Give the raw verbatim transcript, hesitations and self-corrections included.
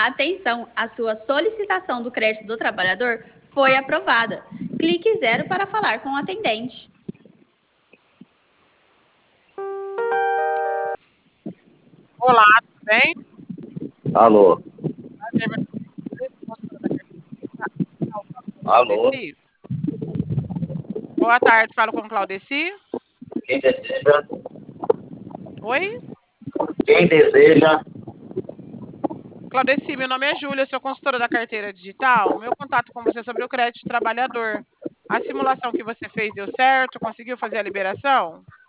Atenção, a sua solicitação do crédito do trabalhador foi aprovada. Clique zero para falar com o atendente. Olá, tudo bem? Alô? Alô? Claudeci? Boa tarde, falo com Claudeci. Quem deseja? Oi? Quem deseja? Claudeci, meu nome é Júlia, sou consultora da carteira digital. Meu contato com você é sobre o crédito trabalhador. A simulação que você fez deu certo? Conseguiu fazer a liberação?